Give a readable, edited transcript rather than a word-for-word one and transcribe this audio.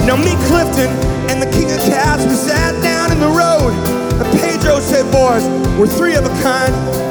Now me, Clifton, and the King of Cats, we sat down in the road. And Pedro said, boys, we're three of a kind.